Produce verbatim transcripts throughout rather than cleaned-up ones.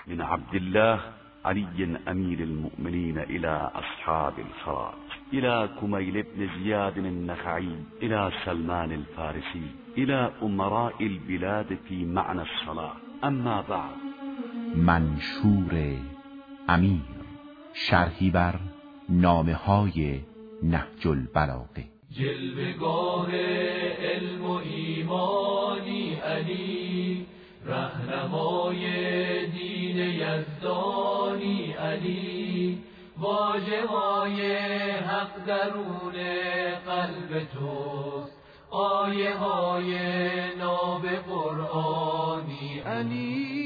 من عبد الله علي امیر المؤمنین الى اصحاب الفرات، الى کمیل بن زیاد النخعی، الى سلمان الفارسی، الى امراء البلاد فی معنى الصلاة. اما بعد. منشور امیر، شرحی بر نامه های نهج البلاغه. جلوه‌گاه علم و ایمانی علی، رهنمای دین یزدانی علی، واژه های حق درون قلب توست، آیه های ناب قرآنی علی.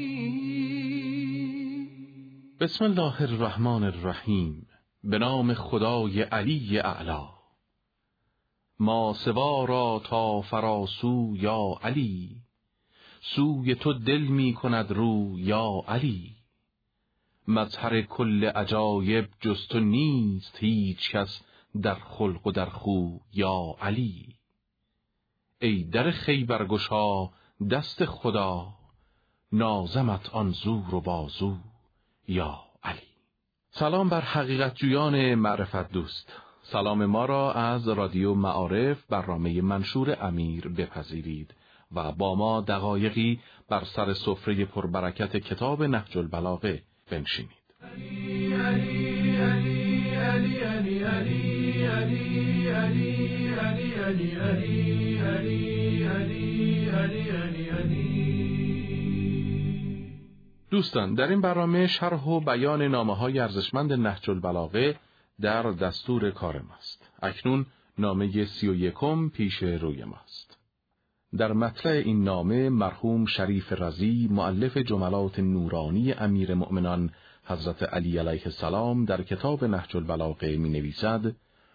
بسم الله الرحمن الرحیم. به نام خدای علی اعلی. ما سوا را تا فراسو یا علی، سوی تو دل می کند رو یا علی. مظهر کل عجایب جز تو نیست هیچ کس، در خلق و در خو یا علی. ای در خیبر گشا دست خدا، نازمت آن زور و بازو یا علی. سلام بر حقیقت جویان معرفت دوست. سلام ما را از رادیو معارف برنامه منشور امیر بپذیرید و با ما دقایقی بر سر سفره پربرکت کتاب نهج البلاغه بنشینید. علی علی علی علی علی علی علی علی علی علی علی علی علی علی علی. دوستان، در این برنامه شرح و بیان نامه‌های ارزشمند نهج البلاغه در دستور کار ماست. اکنون نامه سی و یکم پیش روی ماست. در مطلع این نامه مرحوم شریف رضی مؤلف جملات نورانی امیر مؤمنان حضرت علی علیه السلام در کتاب نهج البلاغه می نویسد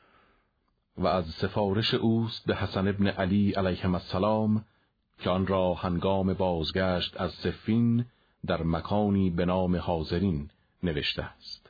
و از سفارش اوست به حسن ابن علی علیه السلام که آن را هنگام بازگشت از صفین در مکانی به نام حاضرین نوشته است.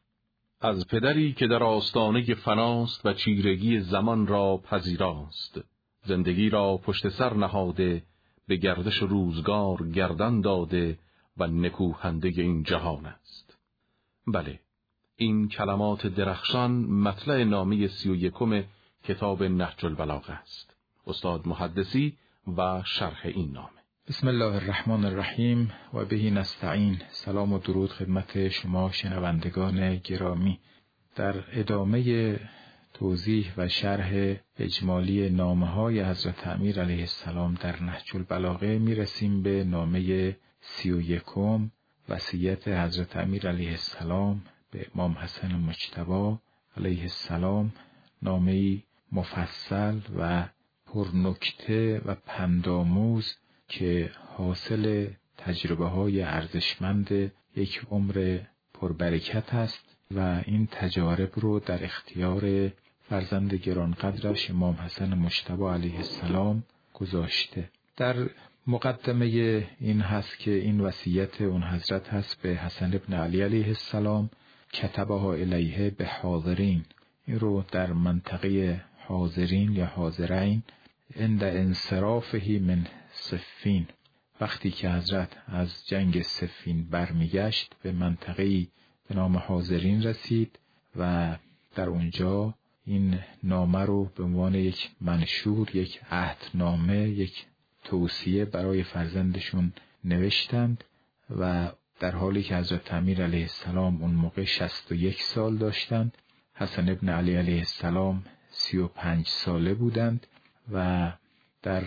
از پدری که در آستانه فناست و چیرگی زمان را پذیراست، زندگی را پشت سر نهاده، به گردش روزگار گردن داده و نکوهنده این جهان است. بله، این کلمات درخشان مطلع نامه سی و یکم کتاب نهج البلاغه است. استاد محدثی و شرح این نامه. بسم الله الرحمن الرحیم و بهی نستعین. سلام و درود خدمت شما شنوندگان گرامی. در ادامه توضیح و شرح اجمالی نامه‌های حضرت امیر علیه السلام در نهج البلاغه میرسیم به نامه سی و یکم، وصیت حضرت امیر علیه السلام به امام حسن مجتبی علیه السلام. نامه‌ای مفصل و پرنکته و پندآموز که حاصل تجربه های ارزشمند یک عمر پربرکت است و این تجارب رو در اختیار فرزند گرانقدرش امام حسن مجتبی علیه السلام گذاشته. در مقدمه این هست که این وصیت اون حضرت هست به حسن ابن علی علیه السلام، کتبها الیه به حاضرین. این رو در منطقه حاضرین یا حاضرین عند انصرافه من صفین، وقتی که حضرت از جنگ صفین برمیگشت به منطقه‌ای به نام حاضرین رسید و در اونجا این نامه رو به عنوان یک منشور، یک عهدنامه، یک توصیه برای فرزندشون نوشتند و در حالی که حضرت امیر علیه السلام اون موقع شصت و یک سال داشتند، حسن ابن علی علیه السلام سی و پنج ساله بودند و در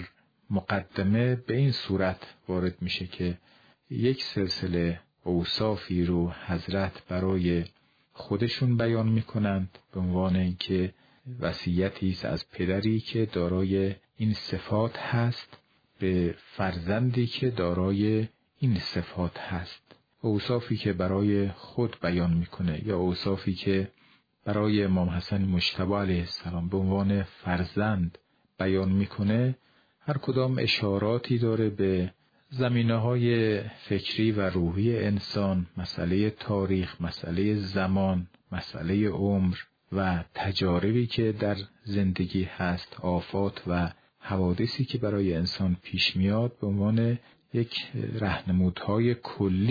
مقدمه به این صورت وارد میشه که یک سلسله اوصافی رو حضرت برای خودشون بیان میکنند به عنوان اینکه وصیتی است از پدری که دارای این صفات هست به فرزندی که دارای این صفات هست. اوصافی که برای خود بیان میکنه یا اوصافی که برای امام حسن مجتبی علیه السلام به عنوان فرزند بیان میکنه، هر کدام اشاراتی داره به زمینه‌های فکری و روحی انسان، مسئله تاریخ، مسئله زمان، مسئله عمر و تجاربی که در زندگی هست، آفات و حوادثی که برای انسان پیش میاد به عنوان یک راهنمودهای کلی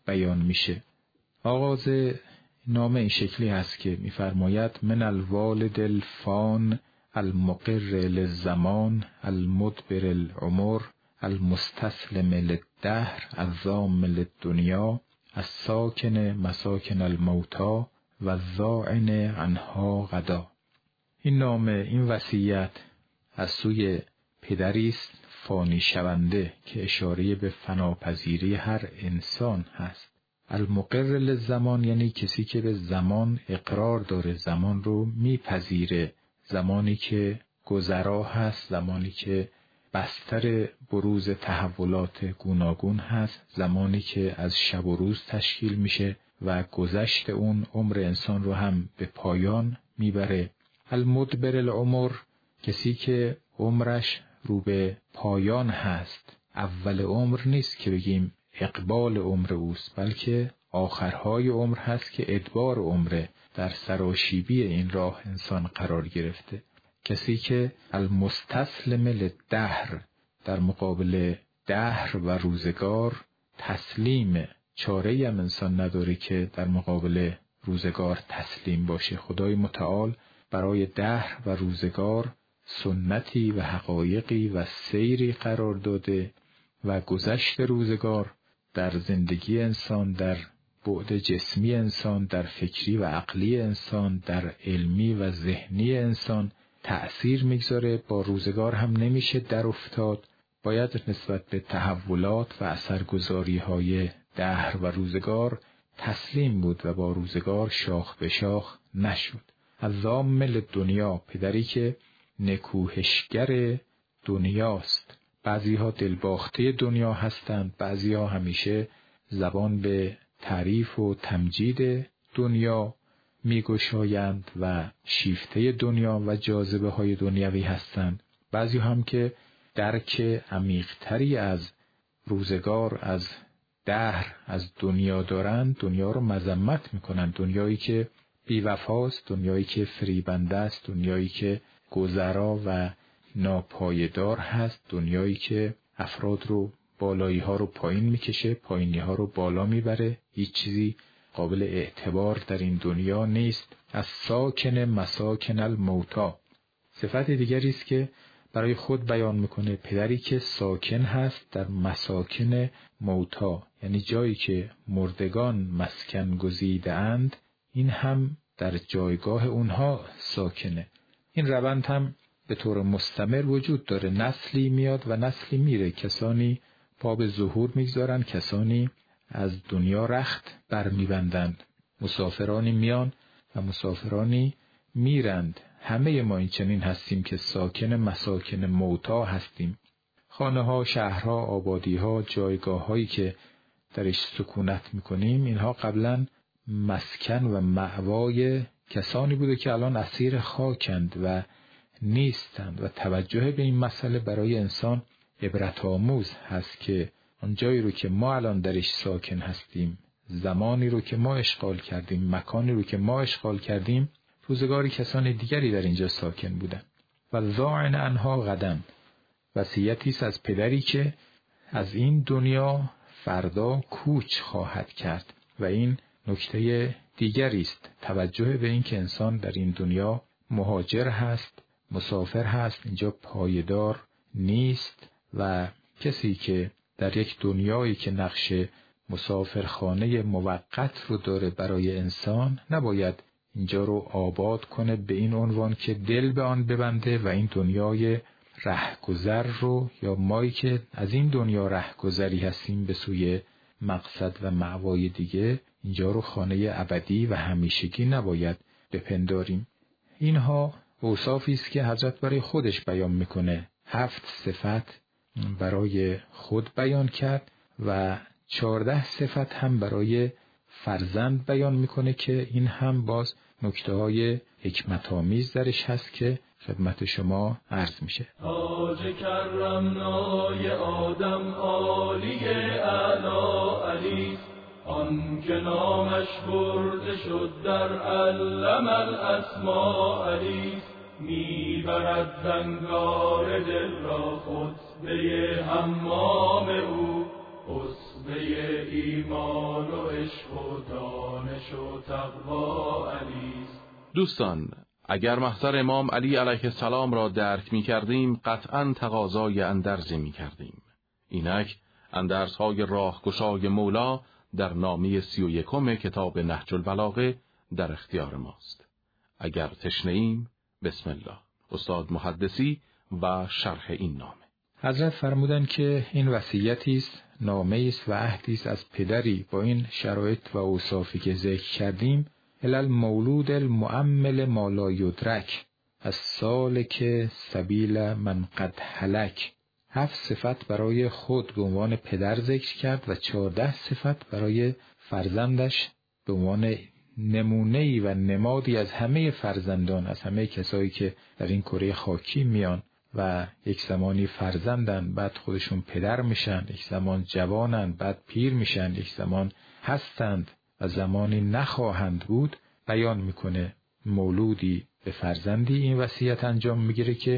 بیان میشه. آغاز نامه این شکلی هست که میفرماید من الوالد الفان المقر للزمان المدبر العمر المستسلم للدهر الضام للدنیا الساکن مساکن الموتا و الذاعن عنها غدا. این نامه، این وصیت از سوی پدری است فانی شونده که اشاره به فناپذیری هر انسان هست. المقر للزمان یعنی کسی که به زمان اقرار داره، زمان رو میپذیره، زمانی که گذرا هست، زمانی که بستر بروز تحولات گوناگون هست، زمانی که از شب و روز تشکیل میشه و گذشت اون عمر انسان رو هم به پایان میبره. المدبر العمر کسی که عمرش رو به پایان هست، اول عمر نیست که بگیم اقبال عمر اوست، بلکه آخرهای عمر هست که ادبار عمره، در سراشیبی این راه انسان قرار گرفته. کسی که المستسلم للدهر، در مقابل دهر و روزگار تسلیم، چاره‌ای هم انسان نداره که در مقابل روزگار تسلیم باشه. خدای متعال برای دهر و روزگار سنتی و حقایقی و سیری قرار داده و گذشت روزگار در زندگی انسان، در بعد جسمی انسان، در فکری و عقلی انسان، در علمی و ذهنی انسان تأثیر میگذاره. با روزگار هم نمیشه در افتاد، باید نسبت به تحولات و اثرگذاری های دهر و روزگار تسلیم بود و با روزگار شاخ به شاخ نشد. الضام للدنیا، پدری که نکوهشگر دنیاست. بعضی ها دلباخته دنیا هستند، بعضی ها همیشه زبان به تعریف و تمجید دنیا میگشایند و شیفته دنیا و جاذبه های دنیوی هستند. بعضی هم که درک عمیق‌تری از روزگار، از دهر، از دنیا دارند، دنیا رو مذمت میکنند. دنیایی که بی‌وفاست، دنیایی که فریبنده است، دنیایی که گذرا و ناپایدار هست، دنیایی که افراد رو بالایی ها رو پایین میکشه، پایینی ها رو بالا میبره، هیچ چیزی قابل اعتبار در این دنیا نیست. از ساکن مساکن الموتا، صفت دیگری است که برای خود بیان میکنه، پدری که ساکن هست در مساکن موتا، یعنی جایی که مردگان مسکن گزیده اند، این هم در جایگاه اونها ساکنه. این روند هم به طور مستمر وجود داره، نسلی میاد و نسلی میره، کسانی پا به ظهور میگذارن، کسانی از دنیا رخت برمیبندند، مسافرانی میان و مسافرانی میرند. همه ما این چنین هستیم که ساکن مساکن موتا هستیم. خانه ها، شهرها، آبادی ها، جایگاه هایی که درش سکونت میکنیم، اینها قبلا مسکن و مأوای کسانی بوده که الان اسیر خاکند و نیستند و توجه به این مسئله برای انسان عبرت آموز هست که آن جایی رو که ما الان درش ساکن هستیم، زمانی رو که ما اشغال کردیم، مکانی رو که ما اشغال کردیم، روزگاری کسان دیگری در اینجا ساکن بودن. و ذاعن عنها غدا، وصیتی است از پدری که از این دنیا فردا کوچ خواهد کرد. و این نکته دیگری است، توجه به این که انسان در این دنیا مهاجر هست، مسافر هست، اینجا پایدار نیست و کسی که در یک دنیایی که نقش مسافرخانه موقت رو داره برای انسان، نباید اینجا رو آباد کنه به این عنوان که دل به آن ببنده و این دنیای رهگذر رو، یا مایی که از این دنیا رهگذری هستیم به سوی مقصد و مأوای دیگه، اینجا رو خانه ابدی و همیشگی نباید بپنداریم. اینها اوصافی است که حضرت برای خودش بیان میکنه. هفت صفت برای خود بیان کرد و چهارده صفت هم برای فرزند بیان میکنه که این هم باز نکته های حکمت آمیز درش هست که خدمت شما عرض میشه. تاج کرمنای آدم عالی اعلی علی، آن که نامش برده شد در علم الاسماء علی، میبرد زنگار دل را خطبه حمام او، خطبه ایمان و و تقوا علیست. دوستان، اگر محضر امام علی علیه السلام را درک می کردیم قطعاً تقاضای اندرزی می کردیم. اینک اندرزهای راهگشای مولا در نامه سی و یکم کتاب نهج البلاغه در اختیار ماست. اگر تشنه‌ایم، بسم الله. استاد محدثی و شرح این نامه. حضرت فرمودند که این وصیتی است، نامه‌ای است و عهدی است از پدری با این شرایط و اوصافی که ذکر کردیم، الال مولود المؤمل ما لا یدرک، از سالک سبیل من قد هلک. هفت صفت برای خود به عنوان پدر ذکر کرد و چهارده صفت برای فرزندش به عنوان نمونه‌ای و نمادی از همه فرزندان، از همه کسایی که در این کره خاکی میان و یک زمانی فرزندن، بعد خودشون پدر میشن، یک زمان جوانن، بعد پیر میشن، یک زمان هستند و زمانی نخواهند بود، بیان میکنه. مولودی به فرزندی این وصیت انجام میگیره که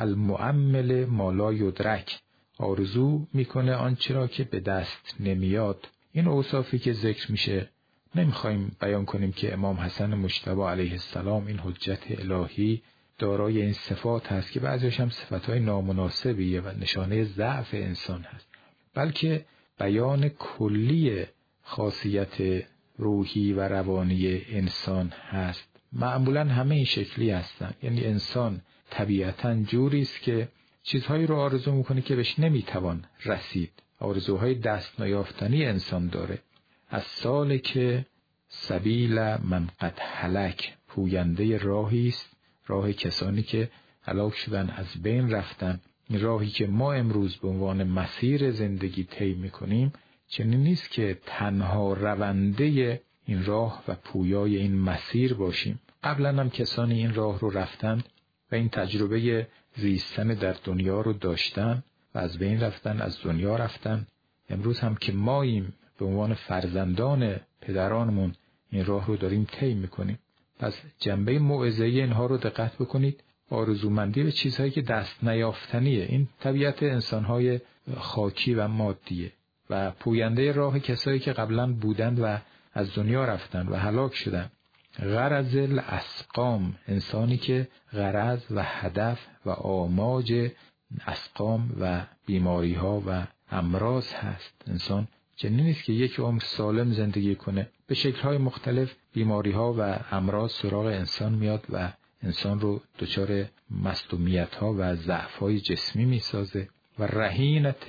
المؤمل ما لا یدرک، آرزو میکنه آنچه را که به دست نمیاد. این اوصافی که ذکر میشه نمیخوایم بیان کنیم که امام حسن مجتبی علیه السلام این حجت الهی دارای این صفات هست که بعضیش هم صفاتهای نامناسبیه و نشانه ضعف انسان هست، بلکه بیان کلی خاصیت روحی و روانی انسان هست. معمولا همه این شکلی هستن، یعنی انسان طبیعتاً جوری است که چیزهایی رو آرزو میکنه که بهش نمیتوان رسید. آرزوهای دست نیافتنی انسان داره. از سال که سبیل من قد هلک، پوینده راهی است، راه کسانی که هلاک شدن، از بین رفتن. این راهی که ما امروز به عنوان مسیر زندگی طی میکنیم چنین نیست که تنها رونده این راه و پویای این مسیر باشیم. قبلا هم کسانی این راه رو رفتند و این تجربه زیستن در دنیا رو داشتن و از بین رفتن، از دنیا رفتن. امروز هم که ماییم به عنوان فرزندان پدرانمون این راه رو داریم طی میکنیم. پس جنبه موعظه‌ای اینها رو دقت بکنید. آرزومندی به چیزهایی که دست نیافتنیه، این طبیعت انسانهای خاکی و مادیه و پوینده راه کسایی که قبلا بودند و از دنیا رفتند و هلاک شدند. غرض الاسقام، انسانی که غرض و هدف و آماج اسقام و بیماری ها و امراض هست. انسان چنین نیست که یک عمر سالم زندگی کنه. به شکل‌های مختلف بیماری ها و امراض سراغ انسان میاد و انسان رو دچار مصدومیت ها و ضعف های جسمی میسازه. و رهینت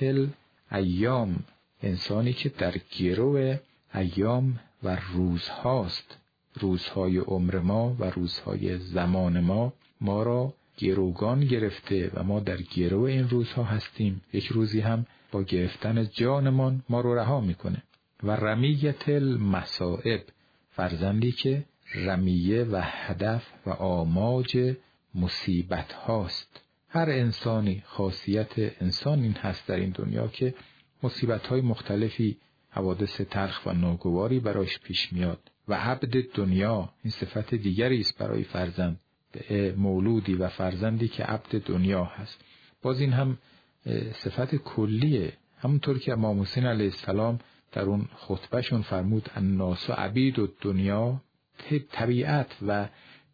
الایام، انسانی که در گرو ایام و روزهاست. روزهای عمر ما و روزهای زمان ما ما را گروگان گرفته و ما در گرو این روزها هستیم. یک روزی هم با گرفتن جانمان ما رو رها میکنه. و رمیت المصائب، فرزندی که رمیه و هدف و آماج مصیبت هاست. هر انسانی خاصیت انسان این هست در این دنیا که مصیبت های مختلفی، حوادث تلخ و ناگواری برایش پیش میاد. و عبد دنیا، این صفت دیگری است برای فرزند، به مولودی و فرزندی که عبد دنیا هست. باز این هم صفت کلیه، همونطور که امام حسین علیه السلام در اون خطبهشون فرمود الناس عبید الدنیا، طبیعت و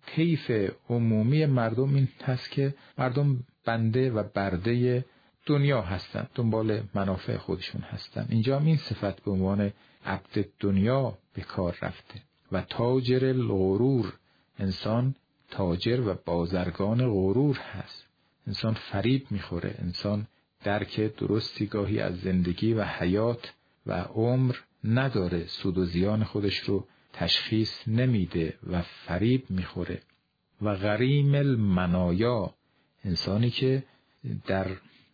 طیف عمومی مردم این هست که مردم بنده و برده دنیا هستند، دنبال منافع خودشون هستند. اینجا هم این صفت به عنوان عبد دنیا به کار رفته. و تاجر الغرور، انسان تاجر و بازرگان غرور هست. انسان فریب میخوره، انسان درک درستی گاهی از زندگی و حیات و عمر نداره، سود و زیان خودش رو تشخیص نمیده و فریب میخوره. و غریم المنایا، انسانی که در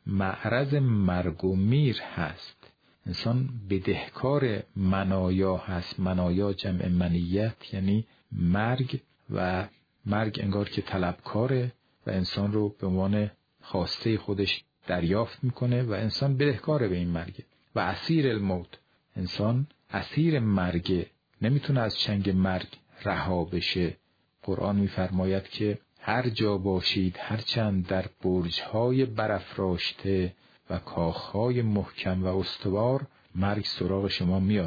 معرض مرگ و میر هست. انسان بدهکار منایا هست. منایا جمع منیت یعنی مرگ، و مرگ انگار که طلبکاره و انسان رو به عنوان خواسته خودش دریافت میکنه و انسان بدهکاره به این مرگ. و اسیر الموت، انسان اسیر مرگ، نمیتونه از چنگ مرگ رها بشه. قرآن میفرماید که هر جا باشید، هرچند در برج‌های برافراشته و کاخهای محکم و استوار، مرگ سراغ شما میاد.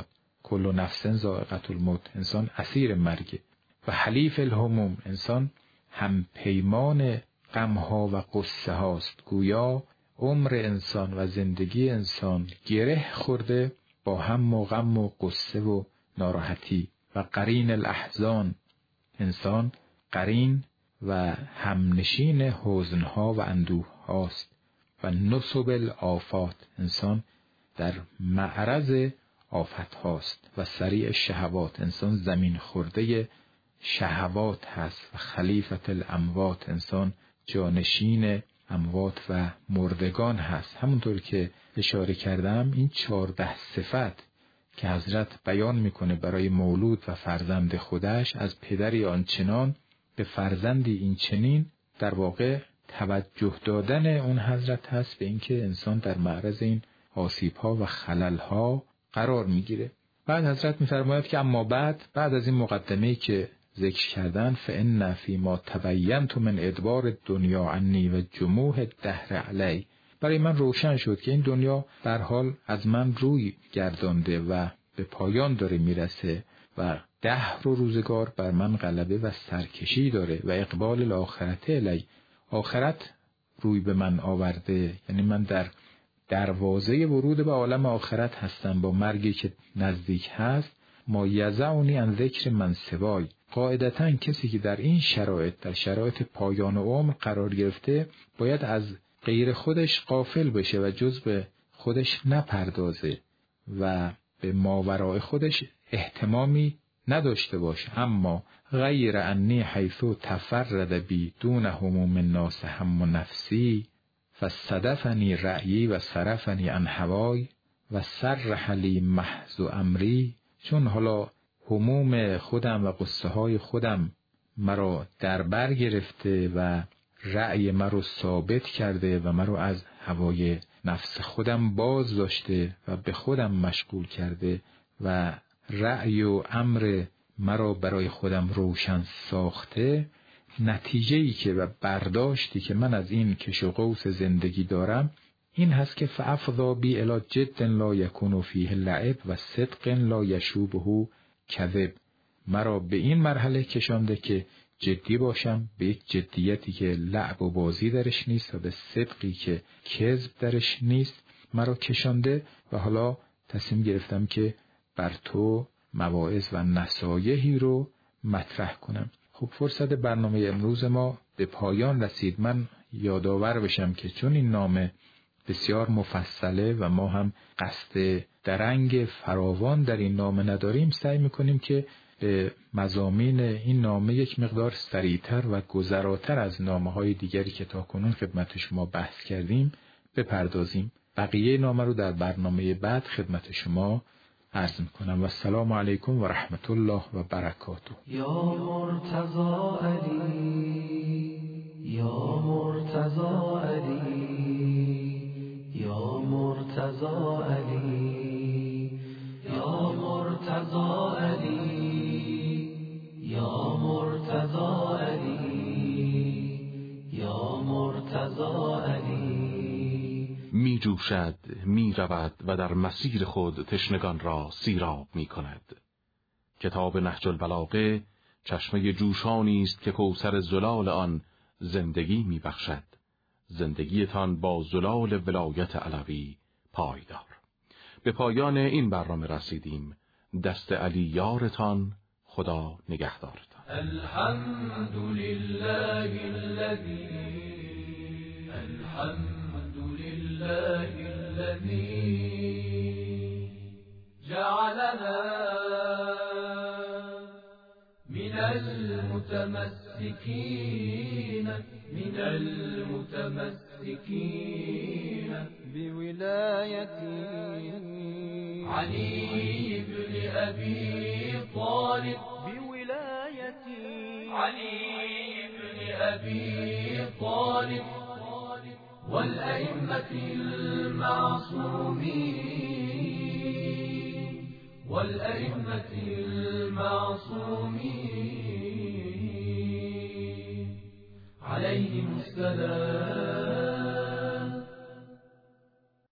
کل نفس ذائقة الموت، انسان اسیر مرگه. و حلیف الهموم، انسان هم پیمان غمها و قصه هاست. گویا عمر انسان و زندگی انسان گره خورده با هم و غم و قصه و ناراحتی. و قرین الاحزان، انسان قرین و همنشین حزنها و اندوه هاست. و نصب الآفات، انسان در معرض آفت هاست. و سریع شهوات، انسان زمین خورده شهوات هست. و خلیفت الاموات، انسان جانشین اموات و مردگان هست. همونطور که اشاره کردم این چهارده صفت که حضرت بیان میکنه برای مولود و فرزند خودش، از پدری آنچنان به فرزندی این چنین، در واقع توجه دادن اون حضرت هست به اینکه انسان در معرض این آسیب‌ها و خلل‌ها قرار میگیره. بعد حضرت میفرماید که اما بعد بعد از این مقدمه‌ای که ذکر کردن، فإن فی ما تبینت من ادبار دنیا عنی و جموح الدهر علی، برای من روشن شد که این دنیا در حال از من روی گردانده و به پایان داره میرسه و دهر و روزگار بر من غلبه و سرکشی داره. و اقبال الاخرت علی، آخرت روی به من آورده، یعنی من در دروازه ورود به عالم آخرت هستم با مرگی که نزدیک هست. ما یزعنی عن ذکر من سوای، قاعدتاً کسی که در این شرایط، در شرایط پایان عمر قرار گرفته، باید از غیر خودش غافل بشه و جز به خودش نپردازه و به ماورای خودش اهتمامی نداشته باشه. اما غیر انی حیث تفرد بی دون هموم الناس هم و نفسی فصدفنی رأیی و صرفنی عن هوای و سرح لی محض امری، چون حالا هموم خودم و قصه های خودم مرا در بر گرفته و رأی مرا ثابت کرده و مرا از هوای نفس خودم باز داشته و به خودم مشغول کرده و رأی و امر مرا برای خودم روشن ساخته، نتیجه‌ای که و برداشتی که من از این کش و قوس زندگی دارم این هست که فافضا بی الی جد لا یکون فیه لعب و صدق لا یشوبه کذب، مرا به این مرحله کشانده که جدی باشم، به یک جدیتی که لعب و بازی درش نیست و به صدقی که کذب درش نیست مرا کشانده و حالا تصمیم گرفتم که بر تو مواعظ و نصایحی رو مطرح کنم. خب فرصت برنامه امروز ما به پایان رسید. من یادآور بشم که چون این نامه بسیار مفصله و ما هم قصد درنگ فراوان در این نامه نداریم، سعی میکنیم که به مضامین این نامه یک مقدار سریعتر و گذراتر از نامه های دیگری که تا کنون خدمت شما بحث کردیم بپردازیم. بقیه نامه رو در برنامه بعد خدمت شما عرض میکنم و السلام علیکم و رحمت الله و برکاته. یا مرتضی علی، یا مرتضی علی، یا مرتضی علی، یا مرتضی علی، یا مرتضی علی، یا مرتضی علی. می جوشد، می رود و در مسیر خود تشنگان را سیراب می کند. کتاب نهج البلاغه چشمه جوشانی است که کوثر زلال آن زندگی می بخشد. زندگیتان با زلال ولایت علوی پایدار. به پایان این برنامه رسیدیم. دست علی یارتان، خدا نگهدارتان. الحمد لله الذي الحمد لله الذي جعلنا من المتمسكين من المتمسكين بولاية علي بن أبي طالب بولاية علي بن أبي طالب والأئمة المعصومين والأئمة المعصومين عليهم السلام.